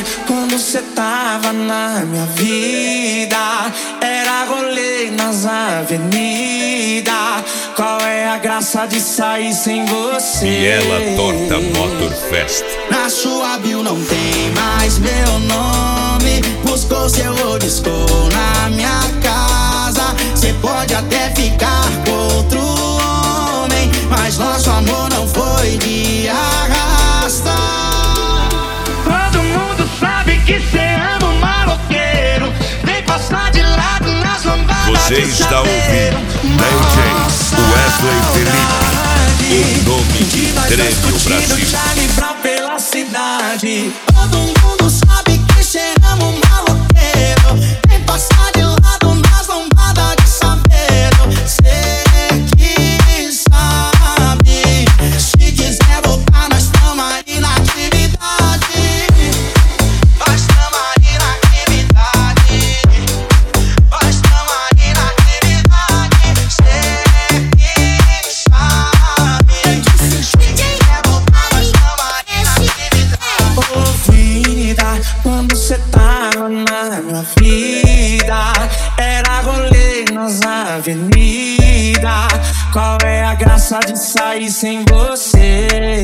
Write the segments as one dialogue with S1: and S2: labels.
S1: quando cê tava na minha vida. Era rolê nas avenidas. Qual é a graça de sair sem você?
S2: Viela Torta Motorfest.
S1: Na sua bio não tem mais meu nome. Buscou seu disco na minha casa. Cê pode até ficar com outro homem, mas nosso amor não foi de arrasta. Todo mundo sabe que cê ama um maloqueiro. Vem passar de lado nas lambadas.
S2: Você está ouvindo DJ Wesley Felipe, o nome que treme o Brasil.
S1: Charlie Brown pela cidade. Todo mundo sabe que cê ama um maloqueiro. Vem passar de lado nas lombadas de saveiro. Cê que sabe. Se quiser voltar, nós tamo aí na atividade. Nós tamo aí na atividade. Nós tamo aí na atividade. Cê que sabe. Se quiser voltar, nós tamo aí na atividade. Ô vida, quando cê tava na minha vida, era rolê nas avenidas. Qual é a graça de sair sem você?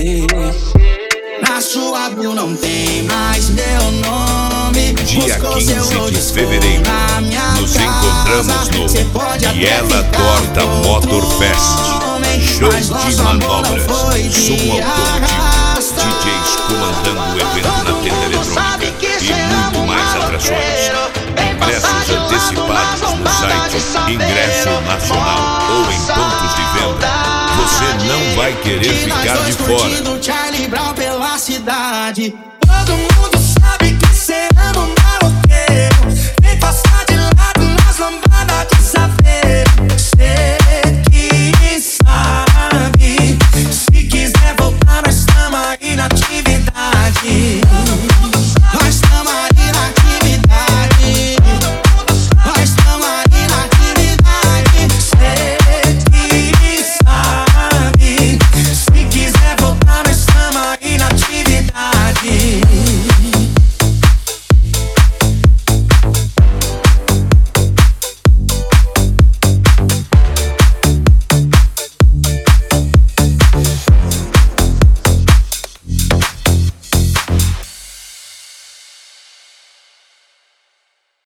S1: Na sua bio não tem mais meu nome.
S2: Dia 15 de fevereiro, nos encontramos no Viela Torta Motorfest. Show de manobras, som automotivo, DJs comandando o evento na tenda eletrônica e muito mais atrações. Ingressos antecipados no site Ingresso Nacional ou em pontos de venda. Você não vai querer ficar de fora.
S1: Charlie Brown pela cidade. Todo mundo sabe que cê ama